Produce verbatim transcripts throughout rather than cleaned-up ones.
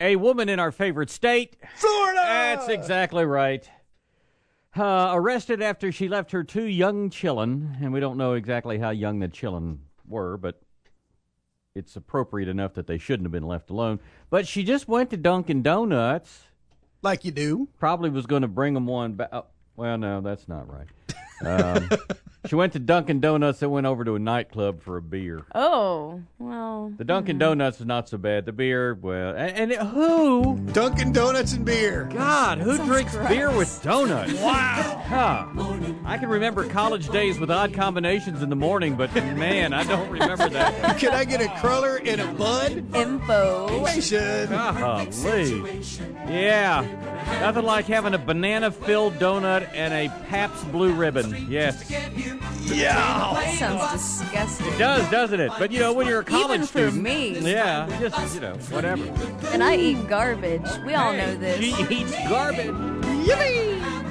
A woman in our favorite state. Florida! That's exactly right. Uh, arrested after she left her two young children, and we don't know exactly how young the children were, but it's appropriate enough that they shouldn't have been left alone. But she just went to Dunkin' Donuts. Like you do. Probably was going to bring them one back. Oh, well, no, that's not right. Um, she went to Dunkin' Donuts and went over to a nightclub for a beer. Oh, well. The Dunkin' mm-hmm. Donuts is not so bad. The beer, well, and, and it, who? Dunkin' Donuts and beer. God, who Sounds drinks gross. beer with donuts? Wow. Huh. I can remember college days with odd combinations in the morning, but man, I don't remember that. Can I get a cruller and a bud? Info. Golly. Yeah. Nothing like having a banana-filled donut and a Pabst Blue Ribbon. Yes. Yeah. That sounds disgusting. It does, doesn't it? But, you know, when you're a college Even for student. me. Yeah. Just, you know, whatever. And I eat garbage. We all know this. She eats garbage. Yippee!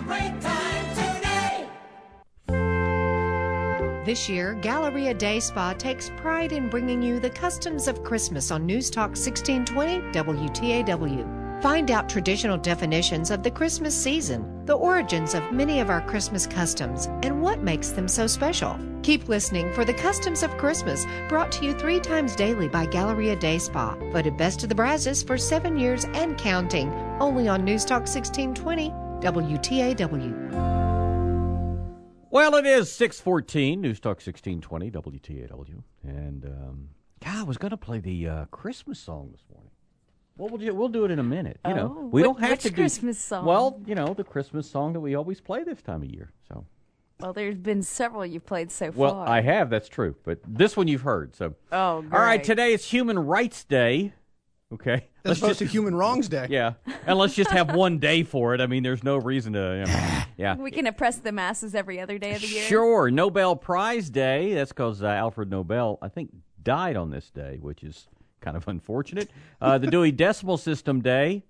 This year, Galleria Day Spa takes pride in bringing you the customs of Christmas on News Talk sixteen twenty W T A W. Find out traditional definitions of the Christmas season, the origins of many of our Christmas customs, and what makes them so special. Keep listening for the Customs of Christmas, brought to you three times daily by Galleria Day Spa. Voted Best of the Brazos for seven years and counting. Only on News Talk sixteen twenty W T A W. Well, it is six fourteen, News Talk sixteen twenty, W T A W. And, um, God, I was going to play the uh, Christmas song this morning. Well, we'll do, we'll do it in a minute. You oh, know, we wh- don't have which to do Christmas song? Well, you know, the Christmas song that we always play this time of year. So, well, there's been several you've played so well, far. I have. That's true. But this one you've heard. So, oh, great. all right. Today is Human Rights Day. Okay, That's supposed to Human Wrongs Day. Yeah, and let's just have one day for it. I mean, there's no reason to. You know, yeah, We can oppress the masses every other day of the year. Sure. Nobel Prize Day. That's because uh, Alfred Nobel, I think, died on this day, which is kind of unfortunate. Uh, the Dewey Decimal System Day.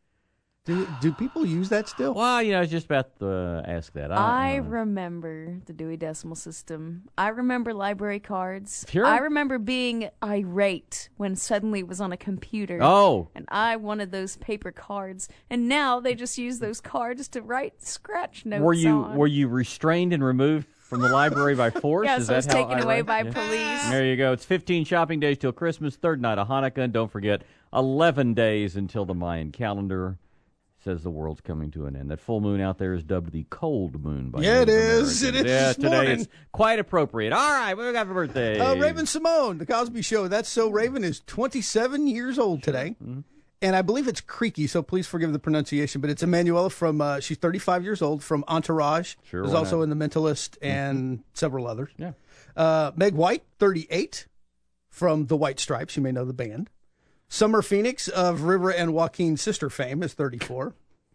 Do do people use that still? Well, you know, I was just about to uh, ask that. I I, uh, remember the Dewey Decimal System. I remember library cards. Sure. I remember being irate when suddenly it was on a computer. Oh. And I wanted those paper cards. And now they just use those cards to write scratch notes were you on. were you restrained and removed from the library by force? Yeah, Is so I was that how taken away irate- by yeah. police. There you go. It's fifteen shopping days till Christmas, third night of Hanukkah, and don't forget, eleven days until the Mayan calendar says the world's coming to an end. That full moon out there is dubbed the cold moon by Yeah, it Native is. It Americans. is Yeah, this today morning. it's quite appropriate. All right, what do we got for birthday? Uh, Raven Simone, The Cosby Show. That's So Raven is twenty-seven years old today. Mm-hmm. And I believe it's Creaky, so please forgive the pronunciation, but it's Emanuela from, uh, she's thirty-five years old, from Entourage. Sure, Who's why also not? in The Mentalist and mm-hmm. several others. Yeah. Uh, Meg White, thirty-eight, from The White Stripes. You may know the band. Summer Phoenix of River and Joaquin's sister fame is thirty-four.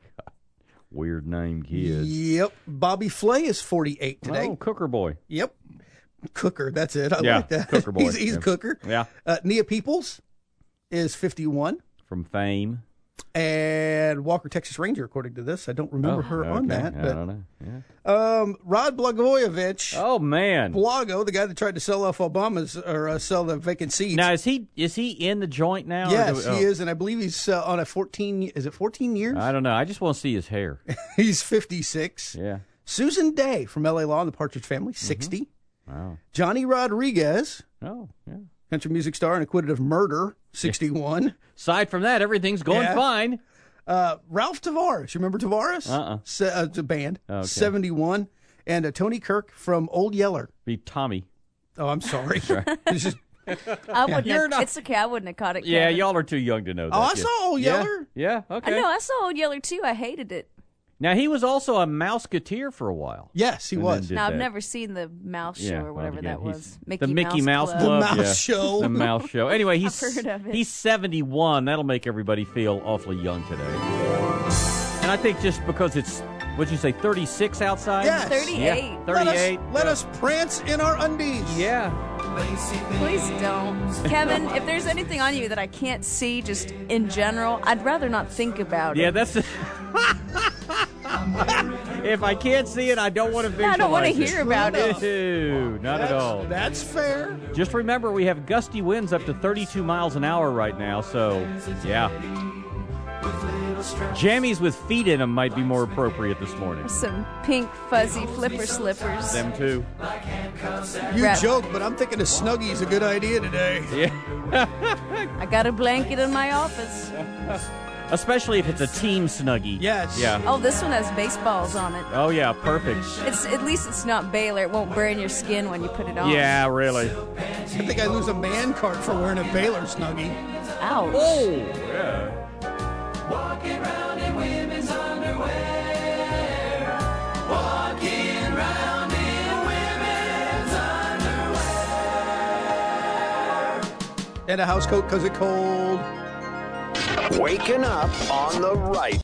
Weird name kid. Yep. Bobby Flay is forty-eight today. Oh, Cooker Boy. Yep. Cooker, that's it. I Yeah, like that. Cooker Boy. he's he's Yeah. a cooker. Yeah. Uh, Nia Peoples is fifty-one. From Fame. And Walker, Texas Ranger, according to this. I don't remember Oh, her okay. on that. I But, don't know. Yeah. um, Rod Blagojevich. Oh, man. Blago, the guy that tried to sell off Obama's, or uh, sell the vacant seats. Now, is he is he in the joint now? or yes, do we- he oh. is, and I believe he's uh, on a fourteen, is it fourteen years? I don't know. I just want to see his hair. He's fifty-six. Yeah. Susan Day from L A Law and the Partridge Family, sixty. Wow. Johnny Rodriguez, Oh, yeah. country music star and acquitted of murder, sixty-one. Aside from that, everything's going Yeah. fine. Uh, Ralph Tavares, you remember Tavares? Uh-uh. Se- uh, it's a band, Okay. seventy-one. And uh, Tony Kirk from Old Yeller. Be Tommy. Oh, I'm sorry. It's just, I wouldn't You're have, not- It's okay. I wouldn't have caught it. Yeah, Kevin. y'all are too young to know that. oh, I yeah. saw Old Yeah? Yeller. Yeah, okay. I know. I saw Old Yeller too. I hated it. Now, he was also a Mouseketeer for a while. Yes, he And was. then did Now I've that. never seen the Mouse Show Yeah, or well, whatever again, that he's- was. Mickey the Mickey Mouse, Club. Club. The Mouse yeah. Show. The Mouse Show. Anyway, he's I've heard of it. he's seventy-one. That'll make everybody feel awfully young today. And I think just because it's, what'd you say, thirty-six outside? Yes. thirty-eight. Yeah, Let us, thirty-eight. let Yeah. us prance in our undies. Yeah. Please don't. Kevin, if there's anything on you that I can't see just in general, I'd rather not think about Yeah, it. that's. If I can't see it, I don't want to visualize I don't want to it. hear about it. No, not at That's- all. That's fair. Just remember, we have gusty winds up to thirty-two miles an hour right now, so, yeah. Jammies with feet in them might be more appropriate this morning. Some pink fuzzy flipper slippers. Them too. You Wrap- joke, but I'm thinking a Snuggie's a good idea today. Yeah. I got a blanket in my office. Especially if it's a team Snuggie. Yes. Yeah. Oh, this one has baseballs on it. Oh, yeah, perfect. It's at least it's not Baylor. It won't burn your skin when you put it on. Yeah, really. I think I lose a man card for wearing a Baylor Snuggie. Ouch. Oh, yeah. Walking around in women's underwear. Walking around in women's underwear. And a house coat because it's cold. Waking up on the right